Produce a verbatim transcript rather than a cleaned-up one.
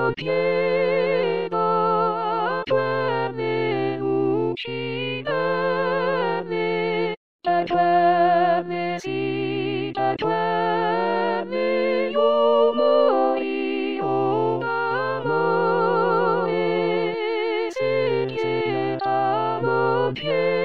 piega twarne ucinane, da twarne si, da twarne yomoi ogamoe, se se ta mon piega.